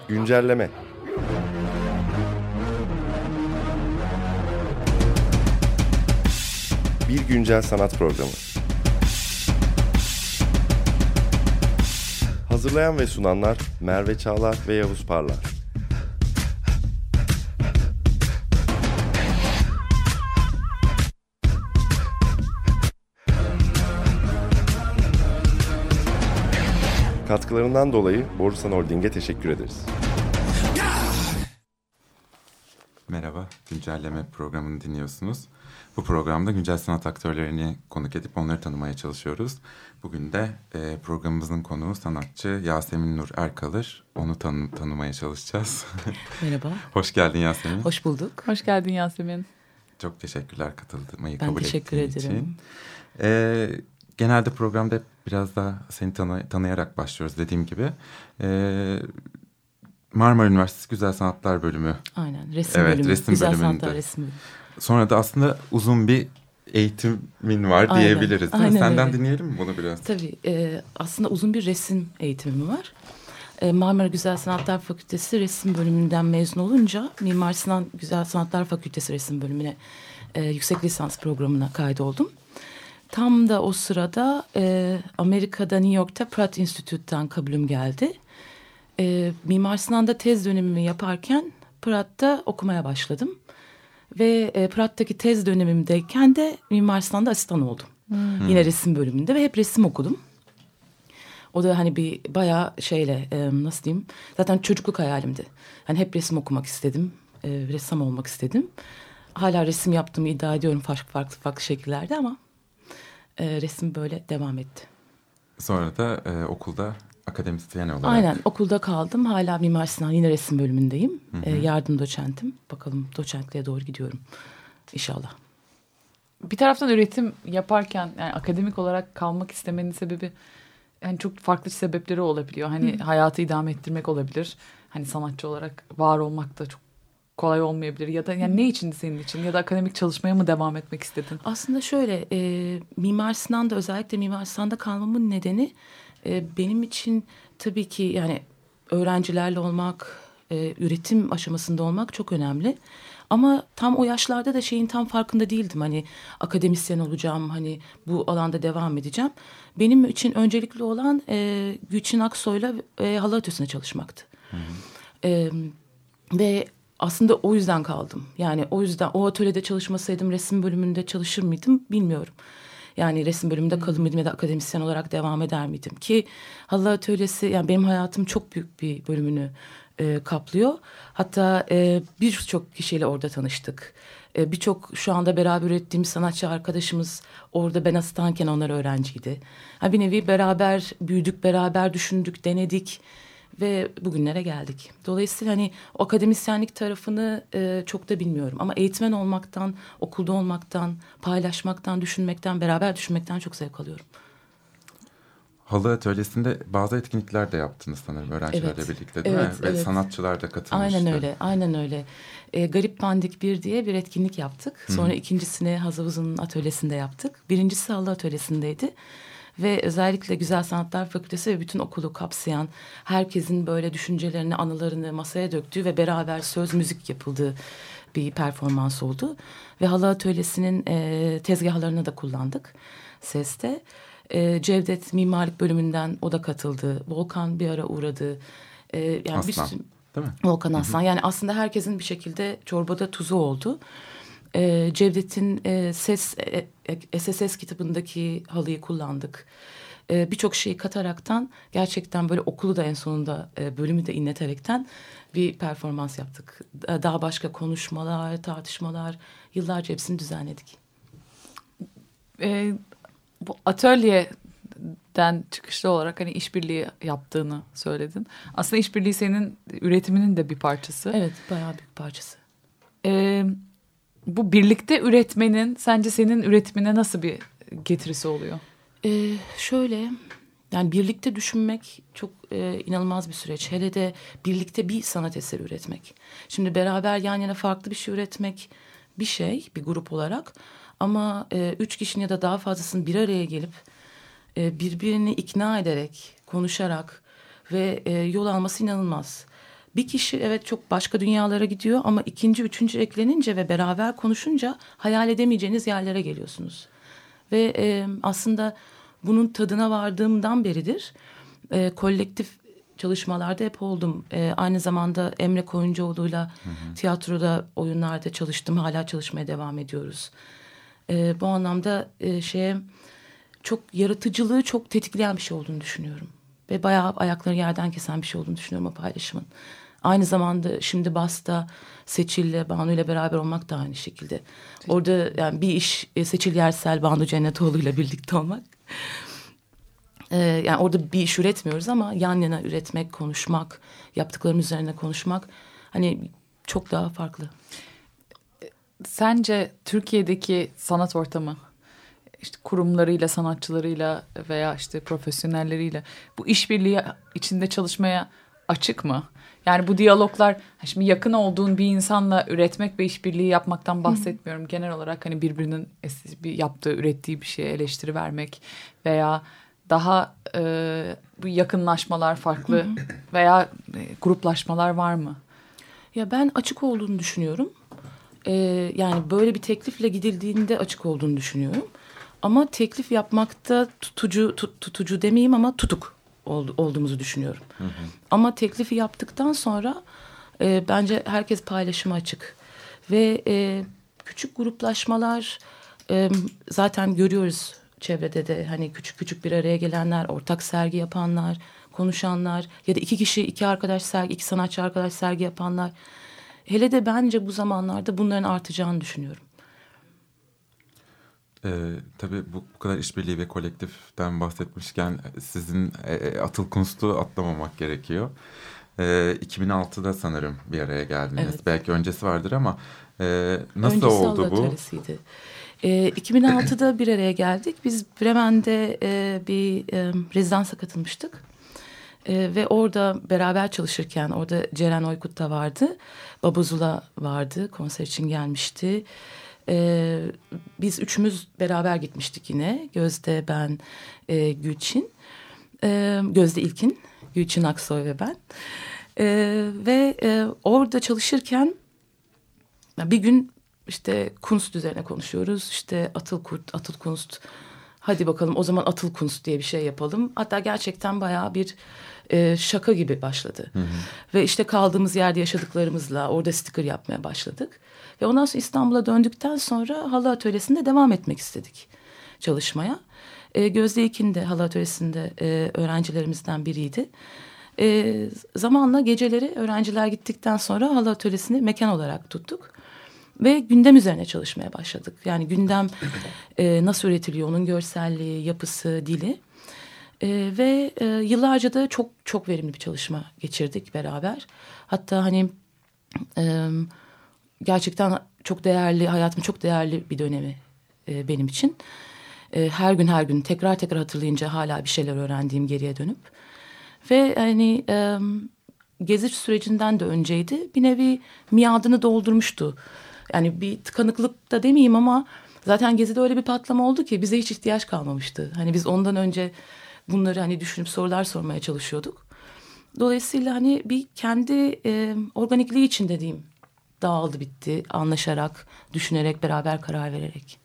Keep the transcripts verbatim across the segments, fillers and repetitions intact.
Güncelleme. Bir güncel sanat programı. Hazırlayan ve sunanlar Merve Çağlar ve Yavuz Parlar. Katkılarından dolayı Borusan Holding'e teşekkür ederiz. Merhaba, güncelleme programını dinliyorsunuz. Bu programda güncel sanat aktörlerini konuk edip onları tanımaya çalışıyoruz. Bugün de e, programımızın konuğu sanatçı Yasemin Nur Erkalır. Onu tanı- tanımaya çalışacağız. Merhaba. Hoş geldin Yasemin. Hoş bulduk. Hoş geldin Yasemin. Çok teşekkürler katılmayı ben kabul ettiğin için. Ben teşekkür ederim. E, genelde programda biraz daha seni tanı- tanıyarak başlıyoruz dediğim gibi. E, Marmara Üniversitesi Güzel Sanatlar Bölümü. Aynen, resim evet, bölümü. Resim Güzel bölümünde. Sanatlar resim bölümü. Sonra da aslında uzun bir eğitimin var Aynen, diyebiliriz. Değil mi? aynen Senden öyle. dinleyelim mi bunu biraz? Tabii, e, aslında uzun bir resim eğitimim var. E, Marmara Güzel Sanatlar Fakültesi resim bölümünden mezun olunca Mimar Sinan Güzel Sanatlar Fakültesi resim bölümüne e, yüksek lisans programına kaydoldum. Tam da o sırada e, Amerika'da New York'ta Pratt Institute'dan kabulüm geldi. E, Mimar Sinan'da tez dönemimi yaparken Pratt'ta okumaya başladım. Ve e, Pratt'taki tez dönemimdeyken de Mimar Sinan'da asistan oldum. Hmm. Yine resim bölümünde ve hep resim okudum. O da hani bir bayağı şeyle e, nasıl diyeyim, zaten çocukluk hayalimdi. Hani hep resim okumak istedim, e, ressam olmak istedim. Hala resim yaptığımı iddia ediyorum farklı farklı farklı şekillerde ama e, resim böyle devam etti. Sonra da e, okulda akademisyen olarak. Aynen, okulda kaldım. Hala Mimar Sinan yine resim bölümündeyim. E, yardım doçentim. Bakalım doçentliğe doğru gidiyorum İnşallah. Bir taraftan üretim yaparken yani akademik olarak kalmak istemenin sebebi yani çok farklı sebepleri olabiliyor. Hani Hı. hayatı idame ettirmek olabilir. Hani sanatçı olarak var olmak da çok kolay olmayabilir. Ya da yani ne içindi senin için? Ya da akademik çalışmaya mı devam etmek istedin? Aslında şöyle, e, Mimar Sinan'da, özellikle Mimar Sinan'da kalmamın nedeni e, benim için tabii ki yani öğrencilerle olmak, e, üretim aşamasında olmak çok önemli. Ama tam o yaşlarda da şeyin tam farkında değildim. Hani akademisyen olacağım, hani bu alanda devam edeceğim. Benim için öncelikli olan e, Gülçin Aksoy'la e, halı atölyesinde çalışmaktı. Hı hı. E, ve aslında o yüzden kaldım. Yani o yüzden o atölyede çalışmasaydım resim bölümünde çalışır mıydım bilmiyorum. Yani resim bölümünde kalır mıydım ya da akademisyen olarak devam eder miydim? Ki halı atölyesi yani benim hayatım çok büyük bir bölümünü e, kaplıyor. Hatta e, birçok kişiyle orada tanıştık. E, birçok şu anda beraber ürettiğim sanatçı arkadaşımız orada, ben asistanken onlar öğrenciydi. Ha, bir nevi beraber büyüdük, beraber düşündük, denedik. Ve bugünlere geldik. Dolayısıyla hani o akademisyenlik tarafını e, çok da bilmiyorum. Ama eğitmen olmaktan, okulda olmaktan, paylaşmaktan, düşünmekten, beraber düşünmekten çok zevk alıyorum. Halı atölyesinde bazı etkinlikler de yaptınız sanırım öğrencilerle evet, birlikte değil evet, mi? Ve evet. sanatçılar da katılmıştı. Aynen öyle, aynen öyle. E, Garip Pandik bir diye bir etkinlik yaptık. Sonra Hı. ikincisini Hazavuz'un atölyesinde yaptık. Birincisi halı atölyesindeydi. Ve özellikle Güzel Sanatlar Fakültesi ve bütün okulu kapsayan, herkesin böyle düşüncelerini, anılarını masaya döktüğü ve beraber söz müzik yapıldığı bir performans oldu. Ve halı atölyesinin e, tezgahlarını da kullandık seste. E, Cevdet Mimarlık Bölümünden o da katıldı. Volkan bir ara uğradı. E, yani Aslan, bir, değil mi? Volkan Aslan. Yani aslında herkesin bir şekilde çorbada tuzu oldu. E, Cevdet'in e, ses e, S S S kitabındaki halıyı kullandık. E, Birçok şeyi kataraktan gerçekten böyle okulu da en sonunda e, bölümü de inleterekten bir performans yaptık. Daha başka konuşmalar, tartışmalar, yıllarca hepsini düzenledik. E, bu atölyeden çıkışlı olarak hani işbirliği yaptığını söyledin. Aslında işbirliği senin üretiminin de bir parçası. Evet, bayağı büyük parçası. Evet. Bu birlikte üretmenin sence senin üretimine nasıl bir getirisi oluyor? Ee, şöyle, yani birlikte düşünmek çok e, inanılmaz bir süreç. Hele de birlikte bir sanat eseri üretmek. Şimdi beraber yan yana farklı bir şey üretmek bir şey, bir grup olarak. Ama e, üç kişinin ya da daha fazlasının bir araya gelip e, birbirini ikna ederek, konuşarak ve e, yol alması inanılmaz. bir kişi evet çok başka dünyalara gidiyor ama ikinci, üçüncü eklenince ve beraber konuşunca hayal edemeyeceğiniz yerlere geliyorsunuz. Ve e, aslında bunun tadına vardığımdan beridir e, kolektif çalışmalarda hep oldum. E, aynı zamanda Emre Koyuncuoğlu'yla hı hı. tiyatroda, oyunlarda çalıştım. Hala çalışmaya devam ediyoruz. E, bu anlamda e, şeye çok yaratıcılığı çok tetikleyen bir şey olduğunu düşünüyorum. Ve bayağı ayakları yerden kesen bir şey olduğunu düşünüyorum o paylaşımın. Aynı zamanda şimdi Basta, Seçil'le, Banu'yla beraber olmak da aynı şekilde. Orada yani bir iş Seçil Yersel, Banu Cennetoğlu'yla birlikte olmak. Ee, yani orada bir iş üretmiyoruz ama yan yana üretmek, konuşmak, yaptıklarımız üzerine konuşmak hani çok daha farklı. Sence Türkiye'deki sanat ortamı, işte kurumlarıyla, sanatçılarıyla veya işte profesyonelleriyle bu işbirliği içinde çalışmaya açık mı? Yani bu diyaloglar, şimdi yakın olduğun bir insanla üretmek ve işbirliği yapmaktan bahsetmiyorum. Hı. Genel olarak hani birbirinin bir yaptığı, ürettiği bir şeye eleştiri vermek veya daha e, bu yakınlaşmalar farklı hı hı. veya e, gruplaşmalar var mı? Ya ben açık olduğunu düşünüyorum. Ee, yani böyle bir teklifle gidildiğinde açık olduğunu düşünüyorum. Ama teklif yapmakta tutucu tut, tutucu demeyeyim ama tutuk ol, olduğumuzu düşünüyorum. Hı hı. Ama teklifi yaptıktan sonra e, bence herkes paylaşıma açık. Ve e, küçük gruplaşmalar e, zaten görüyoruz çevrede de. Hani küçük küçük bir araya gelenler, ortak sergi yapanlar, konuşanlar ya da iki kişi, iki arkadaş sergi, iki sanatçı arkadaş sergi yapanlar. Hele de bence bu zamanlarda bunların artacağını düşünüyorum. Ee, tabii bu, bu kadar işbirliği ve kolektiften bahsetmişken sizin e, Atıl Kunst'u atlamamak gerekiyor. Ee, iki bin altıda sanırım bir araya geldiniz. Evet. Belki öncesi vardır ama e, nasıl öncesi oldu bu? E, iki bin altıda bir araya geldik. Biz Bremen'de e, bir e, rezidansa katılmıştık. E, ve orada beraber çalışırken orada Ceren Oykut da vardı. Babuzula vardı. Konser için gelmişti. Ee, biz üçümüz beraber gitmiştik yine. Gözde, ben, e, Gülçin. Ee, Gözde İlkin, Gülçin Aksoy ve ben. Ee, ve e, orada çalışırken bir gün işte Kunst üzerine konuşuyoruz. İşte Atıl Kurt, Atıl Kunst. Hadi bakalım o zaman Atıl Kunst diye bir şey yapalım. Hatta gerçekten bayağı bir e, şaka gibi başladı. Hı hı. Ve işte kaldığımız yerde yaşadıklarımızla orada sticker yapmaya başladık. Ve ondan sonra İstanbul'a döndükten sonra halı atölyesinde devam etmek istedik çalışmaya. E, Gözde İlkin de halı atölyesinde e, öğrencilerimizden biriydi. E, zamanla geceleri öğrenciler gittikten sonra halı atölyesini mekan olarak tuttuk. Ve gündem üzerine çalışmaya başladık. Yani gündem e, nasıl üretiliyor, onun görselliği, yapısı, dili. E, ve e, yıllarca da çok çok verimli bir çalışma geçirdik beraber. Hatta hani e, gerçekten çok değerli, hayatımın çok değerli bir dönemi e, benim için. E, her gün her gün tekrar tekrar hatırlayınca hala bir şeyler öğrendiğim geriye dönüp. Ve hani e, gezi sürecinden de önceydi. Bir nevi miadını doldurmuştu. Yani bir tıkanıklık da demeyeyim ama zaten Gezi'de öyle bir patlama oldu ki bize hiç ihtiyaç kalmamıştı. Hani biz ondan önce bunları hani düşünüp sorular sormaya çalışıyorduk. Dolayısıyla hani bir kendi e, organikliği içinde diyeyim dağıldı bitti anlaşarak, düşünerek, beraber karar vererek.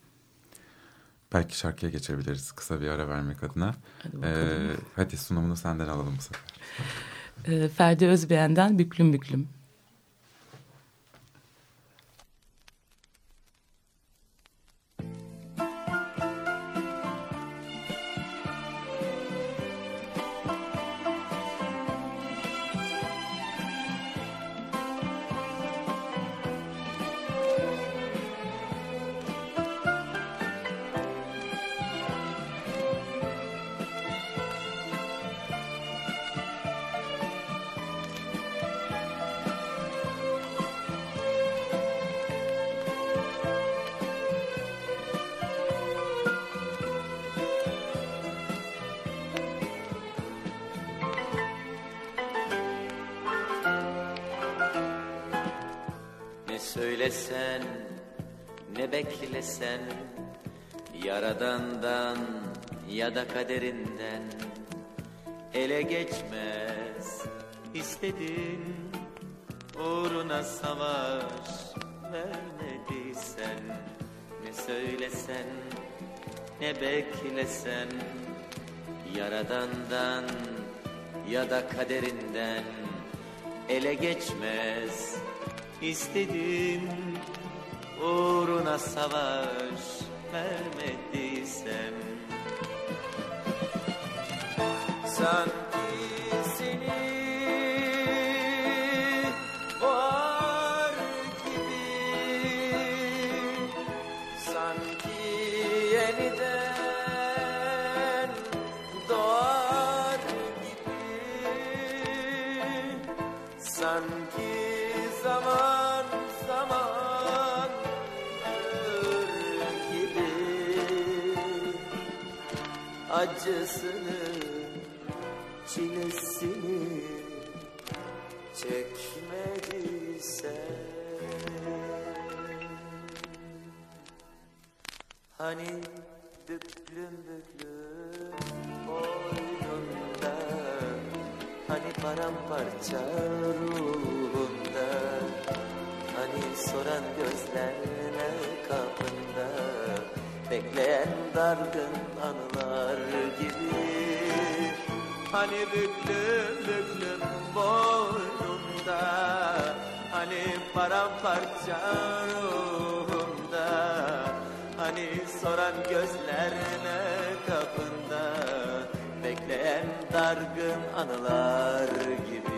Belki şarkıya geçebiliriz kısa bir ara vermek adına. Hadi, ee, hadi sunumunu senden alalım bu sefer. E, Ferdi Özbeğen'den Büklüm Büklüm. Söylesen, ne beklesen, Yaradan'dan ya da kaderinden ele geçmez istedin, uğruna savaş vermediysen, ne söylesen, ne beklesen, Yaradan'dan ya da kaderinden ele geçmez. İstedin, uğruna savaş vermediysen, sanki seni boğar gibi, sanki yeniden doğar gibi, sanki zaman zaman ölür gibi, acısını çilesini çekmediysen, hani büklüm büklüm boynunda, hani paramparça ruhunda, hani soran gözlerine kapında, bekleyen dargın anılar gibi, hani büklüm büklüm boynunda, hani paramparça ruhumda, hani soran gözlerine kapında, bekleyen dargın anılar gibi.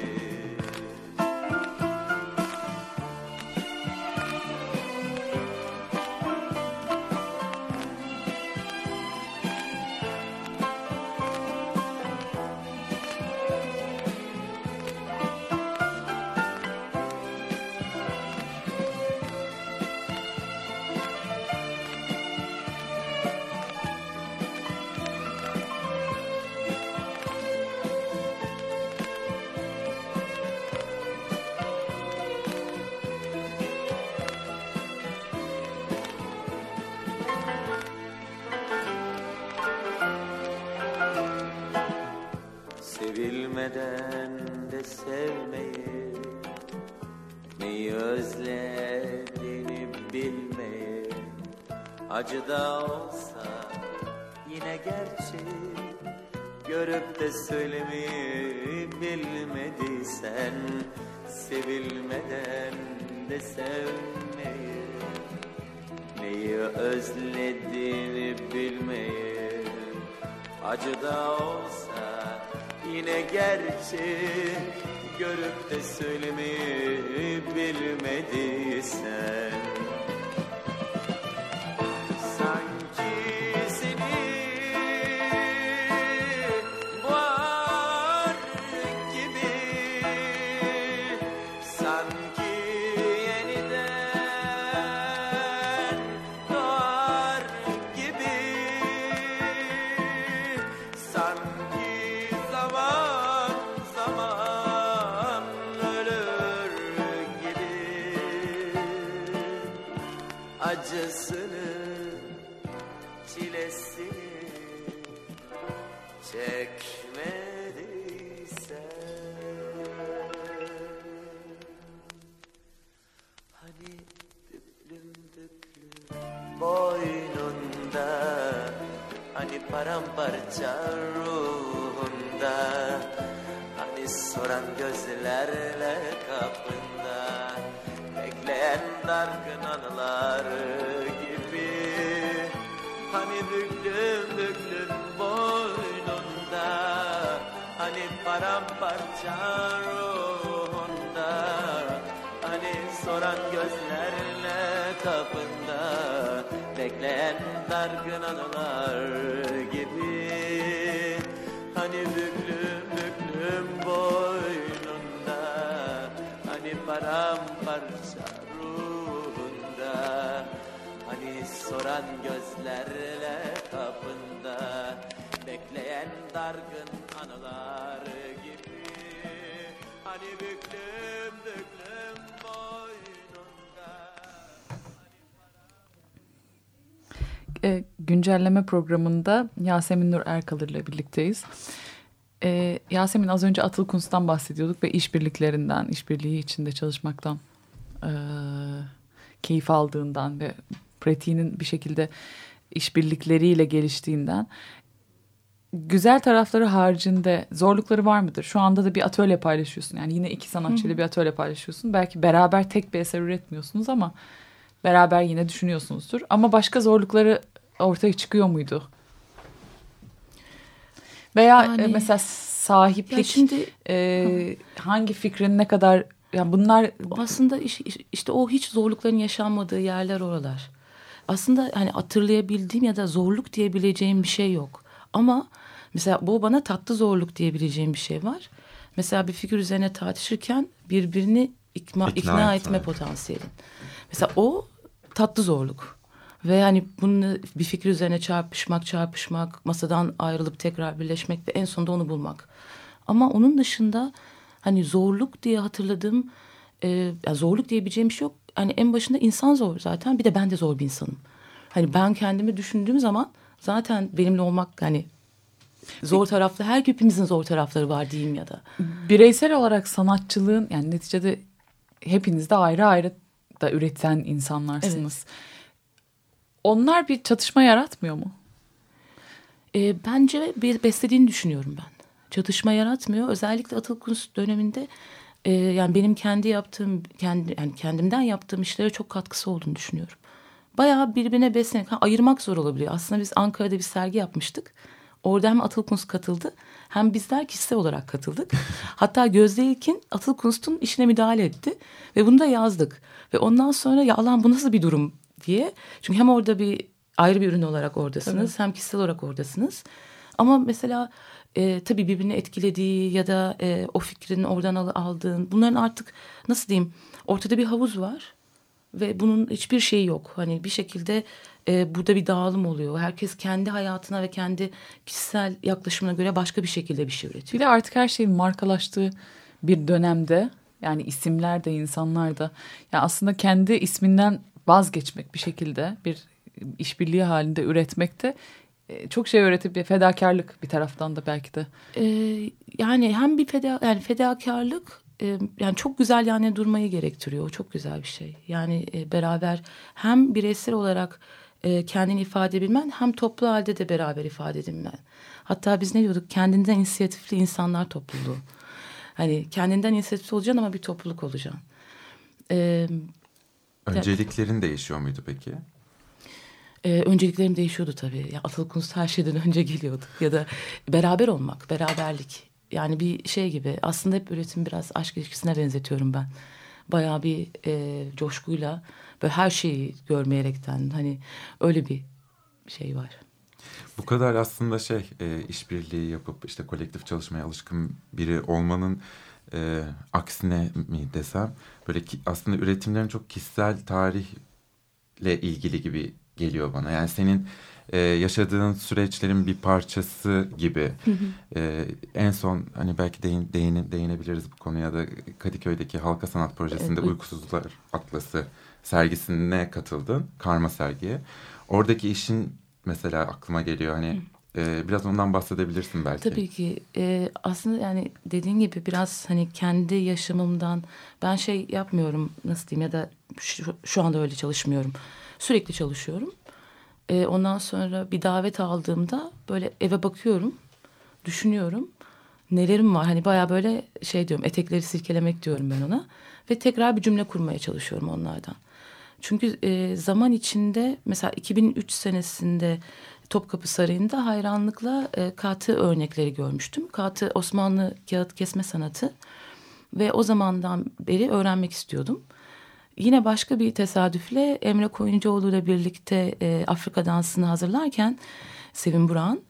Sevilmeden de sevmeyi, neyi özlediğini bilmeyi, acı da olsa yine gerçek, görüp de söylemeyi bilmediysen, sevilmeden de sevmeyi, neyi özlediğini bilmeyi, acı da olsa yine gerçek, görüp de söylemeyi bilmediysen, sanki seni boğar gibi, sanki yeniden doğar gibi, sanki zaman zaman ölür gibi, acısını çilesini çekmediysen, hani büklüm büklüm boynunda, hani paramparça ruhunda, hani soran gözlerle kapında, bekleyen dargın anılar gibi, hani büklüm büklüm boynunda, hani paramparça ruhunda, hani soran gözlerle kapında, bekleyen dargın anılar gibi, hani büklüm büklüm boynunda, hani paramparça ruhunda, hani soran gözlerle kapında, bekleyen dargın anılar gibi, hani büklüm büklüm boynunda. E, güncelleme programında Yasemin Nur Erkalır ile birlikteyiz. Ee, Yasemin, az önce Atıl Kuntz'tan bahsediyorduk ve işbirliklerinden, işbirliği içinde çalışmaktan e, keyif aldığından ve pratiğinin bir şekilde işbirlikleriyle geliştiğinden. Güzel tarafları haricinde zorlukları var mıdır? Şu anda da bir atölye paylaşıyorsun. Yani yine iki sanatçıyla bir atölye paylaşıyorsun. Belki beraber tek bir eser üretmiyorsunuz ama beraber yine düşünüyorsunuzdur. Ama başka zorlukları ortaya çıkıyor muydu? Veya Yani, mesela sahiplik, şimdi e, hangi fikrin ne kadar, yani bunlar aslında iş, iş, işte o hiç zorlukların yaşanmadığı yerler oralar. Aslında hani hatırlayabildiğim ya da zorluk diyebileceğim bir şey yok. Ama mesela bu bana tatlı zorluk diyebileceğim bir şey var. Mesela bir fikir üzerine tartışırken birbirini ikna, İkna ikna etme. etme potansiyelin. Mesela o tatlı zorluk. Ve hani bunu bir fikir üzerine çarpışmak, çarpışmak, masadan ayrılıp tekrar birleşmek ve en sonunda onu bulmak. Ama onun dışında hani zorluk diye hatırladığım, e, yani zorluk diyebileceğim bir şey yok. Hani en başında insan zor zaten, bir de ben de zor bir insanım. Hani ben kendimi düşündüğüm zaman zaten benimle olmak, hani zor taraflı, her hepimizin zor tarafları var diyeyim ya da. bireysel olarak sanatçılığın, yani neticede hepiniz de ayrı ayrı da üreten insanlarsınız. Evet. Onlar bir çatışma yaratmıyor mu? E, bence bir beslediğini düşünüyorum ben. Çatışma yaratmıyor. Özellikle Atıl Kuntz döneminde e, yani benim kendi yaptığım, kendi yani kendimden yaptığım işlere çok katkısı olduğunu düşünüyorum. Bayağı birbirine beslenerek, ha, ayırmak zor olabiliyor. Aslında biz Ankara'da bir sergi yapmıştık. Orada hem Atıl Kuntz katıldı hem bizler kişisel olarak katıldık. Hatta Gözde İlkin Atıl Kuntz'un işine müdahale etti ve bunu da yazdık. Ve ondan sonra ya Allah'ım bu nasıl bir durum diye. Çünkü hem orada bir ayrı bir ürün olarak oradasınız, tabii, hem kişisel olarak oradasınız. Ama mesela e, tabii birbirini etkilediği ya da e, o fikrin oradan al, aldığın, bunların artık nasıl diyeyim, ortada bir havuz var. Ve bunun hiçbir şeyi yok. Hani bir şekilde e, burada bir dağılım oluyor. Herkes kendi hayatına ve kendi kişisel yaklaşımına göre başka bir şekilde bir şey üretiyor. Bir de artık her şeyin markalaştığı bir dönemde, yani isimler de insanlar da, yani aslında kendi isminden vazgeçmek, bir şekilde bir işbirliği halinde üretmekte e, çok şey öğretip bir fedakarlık bir taraftan da belki de. E, yani hem bir feda, yani fedakarlık, yani çok güzel yani durmayı gerektiriyor. O çok güzel bir şey. Yani e, beraber hem bireysel olarak e, kendini ifade edebilmen, hem toplu halde de beraber ifade edebilmen. Hatta biz ne diyorduk? Kendinden inisiyatifli insanlar topluluğu. Hani kendinden inisiyatifli olacaksın ama bir topluluk olacaksın. E, Önceliklerin ya, değişiyor muydu peki? E, önceliklerim değişiyordu tabii. Ya, Atıl Kuntz her şeyden önce geliyordu. Ya da beraber olmak, beraberlik. Yani bir şey gibi, aslında hep üretim biraz aşk ilişkisine benzetiyorum ben. Bayağı bir e, coşkuyla, böyle her şeyi görmeyerekten, hani öyle bir şey var. Bu kadar aslında şey e, işbirliği yapıp işte kolektif çalışmaya alışkın biri olmanın e, aksine mi desem, böyle ki, aslında üretimlerin çok kişisel tarihle ilgili gibi geliyor bana. Yani senin Ee, yaşadığın süreçlerin bir parçası gibi. Hı hı. Ee, en son hani belki değin, değine, değinebiliriz bu konuya da, Kadıköy'deki Halka Sanat Projesi'nde evet, Uykusuzlar Atlası sergisine katıldın. Karma sergiye. Oradaki işin mesela aklıma geliyor. Hani e, biraz ondan bahsedebilirsin belki. Tabii ki. Ee, aslında yani dediğin gibi biraz hani kendi yaşamımdan, ben şey yapmıyorum, nasıl diyeyim, ya da şu, şu anda öyle çalışmıyorum. Sürekli çalışıyorum. Ee, ondan sonra bir davet aldığımda böyle eve bakıyorum, düşünüyorum. Nelerim var? Hani bayağı böyle şey diyorum, etekleri silkelemek diyorum ben ona. Ve tekrar bir cümle kurmaya çalışıyorum onlardan. Çünkü e, zaman içinde mesela iki bin üç senesinde Topkapı Sarayı'nda hayranlıkla e, kağıt örnekleri görmüştüm. Kağıt Osmanlı kağıt kesme sanatı. Ve o zamandan beri öğrenmek istiyordum. Yine başka bir tesadüfle Emre Koyuncuoğlu ile birlikte e, Afrika dansını hazırlarken Sevin Burak'ın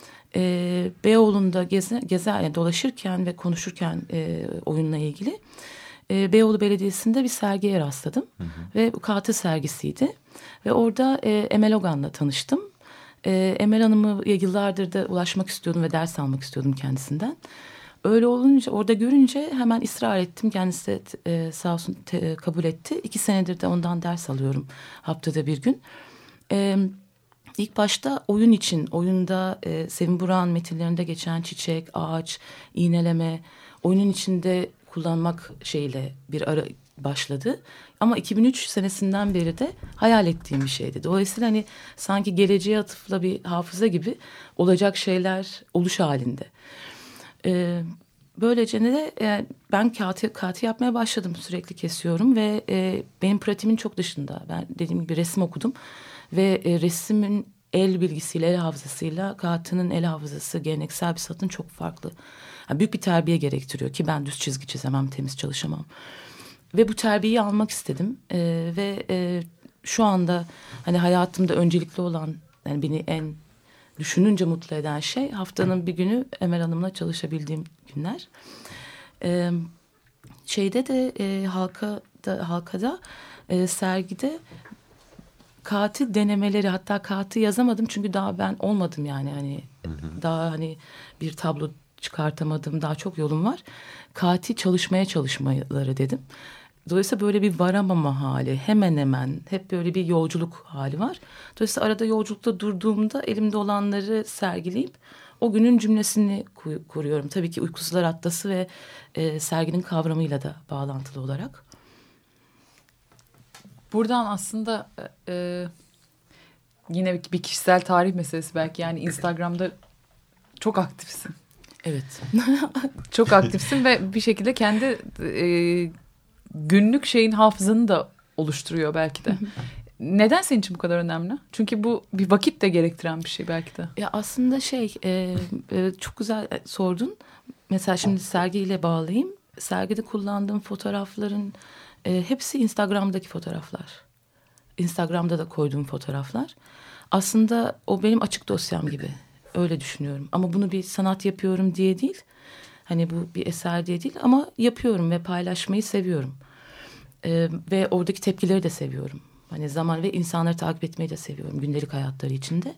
e, Beyoğlu'nda geze, gezer, yani dolaşırken ve konuşurken e, oyunla ilgili e, Beyoğlu Belediyesi'nde bir sergiye rastladım. Hı hı. Ve bu kağıt sergisiydi. Ve orada e, Emel Ogan'la tanıştım. E, Emel Hanım'ı yıllardır da ulaşmak istiyordum ve ders almak istiyordum kendisinden. Öyle olunca, orada görünce hemen ısrar ettim. Kendisi de e, sağ olsun te, kabul etti. İki senedir de ondan ders alıyorum haftada bir gün. E, ilk başta oyun için, oyunda e, Sevin Burak'ın metinlerinde geçen çiçek, ağaç, iğneleme, oyunun içinde kullanmak şeyle bir ara başladı. Ama iki bin üç senesinden beri de hayal ettiğim bir şeydi. Dolayısıyla hani sanki geleceğe atıfla bir hafıza gibi olacak şeyler oluş halinde. Ee, böylece de e, ben kağıt, kağıt yapmaya başladım. Sürekli kesiyorum ve e, benim pratiğimin çok dışında. Ben dediğim gibi resim okudum ve e, resimin el bilgisiyle, el hafızasıyla kağıtının el hafızası, geleneksel bir sanatın çok farklı. Yani büyük bir terbiye gerektiriyor ki ben düz çizgi çizemem, temiz çalışamam. Ve bu terbiyeyi almak istedim ee, ve e, şu anda hani hayatımda öncelikli olan, yani beni en düşününce mutlu eden şey haftanın bir günü Emel Hanım'la çalışabildiğim günler. Ee, şeyde de e, halkada, halkada e, sergide kağıtı denemeleri, hatta kağıtı yazamadım çünkü daha ben olmadım yani hani hı hı. daha hani bir tablo çıkartamadım, daha çok yolum var. Kağıtı çalışmaya çalışmaları dedim. Dolayısıyla böyle bir varamama hali, hemen hemen hep böyle bir yolculuk hali var. Dolayısıyla arada yolculukta durduğumda elimde olanları sergileyip o günün cümlesini kuruyorum. Tabii ki Uykusuzlar Atlası ve e, serginin kavramıyla da bağlantılı olarak. Buradan aslında e, yine bir kişisel tarih meselesi belki, yani Instagram'da çok aktifsin. Evet. Çok aktifsin ve bir şekilde kendi e, günlük şeyin hafızanı da oluşturuyor belki de. Neden senin için bu kadar önemli? Çünkü bu bir vakit de gerektiren bir şey belki de. Ya aslında şey e, e, çok güzel sordun. Mesela şimdi sergiyle bağlayayım. Sergide kullandığım fotoğrafların e, hepsi Instagram'daki fotoğraflar. Instagram'da da koyduğum fotoğraflar. Aslında o benim açık dosyam gibi. Öyle düşünüyorum. Ama bunu bir sanat yapıyorum diye değil. Hani bu bir eser diye değil ama yapıyorum ve paylaşmayı seviyorum. Ee, ve oradaki tepkileri de seviyorum. Hani zaman ve insanları takip etmeyi de seviyorum gündelik hayatları içinde.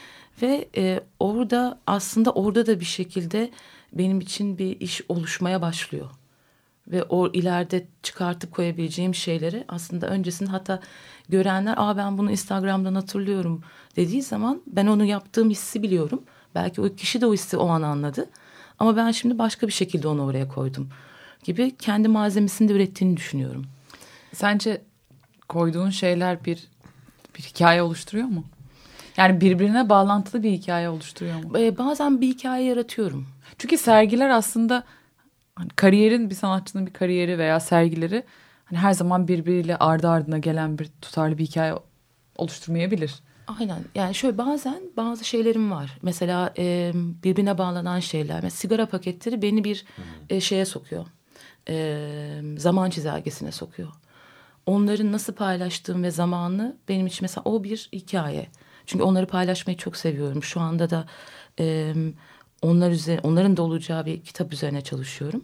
Ve e, orada aslında orada da bir şekilde benim için bir iş oluşmaya başlıyor. Ve o ileride çıkartıp koyabileceğim şeyleri aslında öncesinde, hatta görenler aa ben bunu Instagram'dan hatırlıyorum dediği zaman ben onu yaptığım hissi biliyorum. Belki o kişi de o hissi o an anladı. Ama ben şimdi başka bir şekilde onu oraya koydum gibi kendi malzemesini de ürettiğini düşünüyorum. Sence koyduğun şeyler bir bir hikaye oluşturuyor mu? Yani birbirine bağlantılı bir hikaye oluşturuyor mu? Ee, bazen bir hikaye yaratıyorum. Çünkü sergiler aslında hani kariyerin, bir sanatçının bir kariyeri veya sergileri hani her zaman birbiriyle ardı ardına gelen bir tutarlı bir hikaye oluşturmayabilir. Aynen. Yani şöyle bazen bazı şeylerim var. Mesela e, birbirine bağlanan şeyler. Mesela sigara paketleri beni bir e, şeye sokuyor. E, zaman çizelgesine sokuyor. Onların nasıl paylaştığım ve zamanı benim için mesela o bir hikaye. Çünkü onları paylaşmayı çok seviyorum. Şu anda da e, onlar üzerine, onların da olacağı bir kitap üzerine çalışıyorum.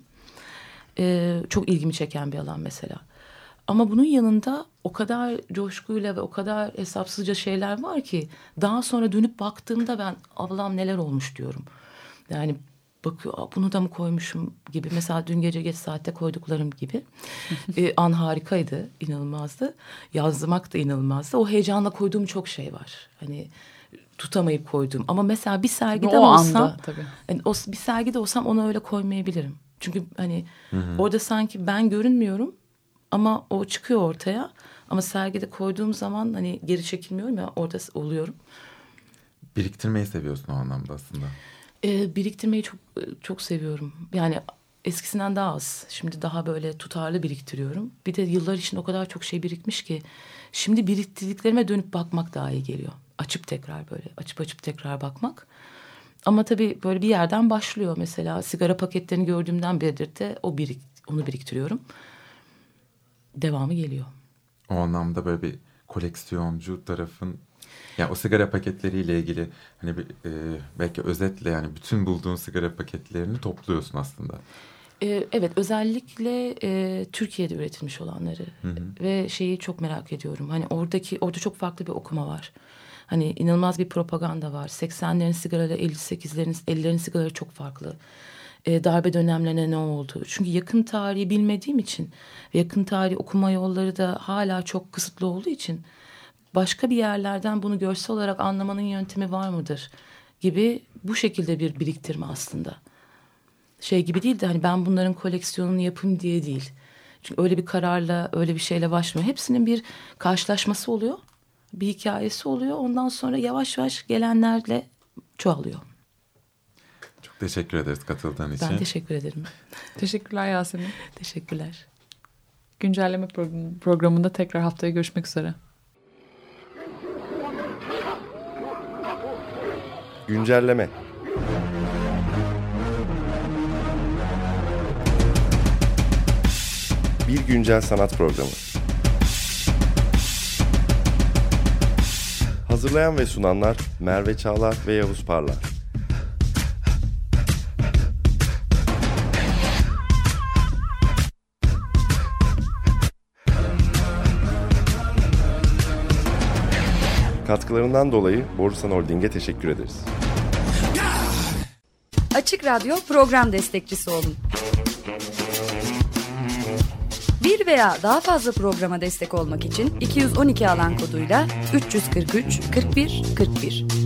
E, çok ilgimi çeken bir alan mesela. Ama bunun yanında o kadar coşkuyla ve o kadar hesapsızca şeyler var ki daha sonra dönüp baktığımda ben Allah'ım neler olmuş diyorum. Yani bakıyor bunu da mı koymuşum gibi. Mesela dün gece geç saatte koyduklarım gibi. e, an harikaydı, inanılmazdı. Yazmak da inanılmazdı. O heyecanla koyduğum çok şey var. Hani tutamayıp koyduğum. Ama mesela bir sergide o olsam, anda, tabii. Yani o, bir sergide olsam onu öyle koymayabilirim. Çünkü hani hı hı. orada sanki ben görünmüyorum. Ama o çıkıyor ortaya. Ama sergide koyduğum zaman hani geri çekilmiyorum ya, orada oluyorum. Biriktirmeyi seviyorsun o anlamda aslında. Ee, biriktirmeyi çok çok seviyorum. Yani eskisinden daha az. Şimdi daha böyle tutarlı biriktiriyorum. Bir de yıllar için o kadar çok şey birikmiş ki. Şimdi biriktirdiklerime dönüp bakmak daha iyi geliyor. Açıp tekrar böyle açıp açıp tekrar bakmak. Ama tabii böyle bir yerden başlıyor. Mesela sigara paketlerini gördüğümden beridir de o birik, onu biriktiriyorum. Devamı geliyor. O anlamda böyle bir koleksiyoncu tarafın, yani o sigara paketleriyle ilgili hani bir, e, belki özetle yani bütün bulduğun sigara paketlerini topluyorsun aslında. Ee, evet, özellikle e, Türkiye'de üretilmiş olanları hı hı. ve şeyi çok merak ediyorum. Hani oradaki orada çok farklı bir okuma var. Hani inanılmaz bir propaganda var. seksenlerin sigaraları, elli sekizlerin, ellilerin sigaraları çok farklı. E, darbe dönemlerine ne oldu? Çünkü yakın tarihi bilmediğim için, yakın tarih okuma yolları da hala çok kısıtlı olduğu için başka bir yerlerden bunu görsel olarak anlamanın yöntemi var mıdır gibi bu şekilde bir biriktirme aslında. Şey gibi değil de hani ben bunların koleksiyonunu yapayım diye değil. Çünkü öyle bir kararla, öyle bir şeyle başlamıyor. Hepsinin bir karşılaşması oluyor. Bir hikayesi oluyor. Ondan sonra yavaş yavaş gelenlerle çoğalıyor. Çok teşekkür ederiz katıldığın için. Ben teşekkür ederim. Teşekkürler Yasemin. Teşekkürler. Güncelleme program- programında tekrar haftaya görüşmek üzere. Güncelleme. Bir güncel sanat programı. Hazırlayan ve sunanlar Merve Çağlar ve Yavuz Parlar. Katkılarından dolayı Borusan Holding'e teşekkür ederiz. Açık Radyo program destekçisi olun. Bir veya daha fazla programa destek olmak için iki yüz on iki alan koduyla üç yüz kırk üç kırk bir kırk bir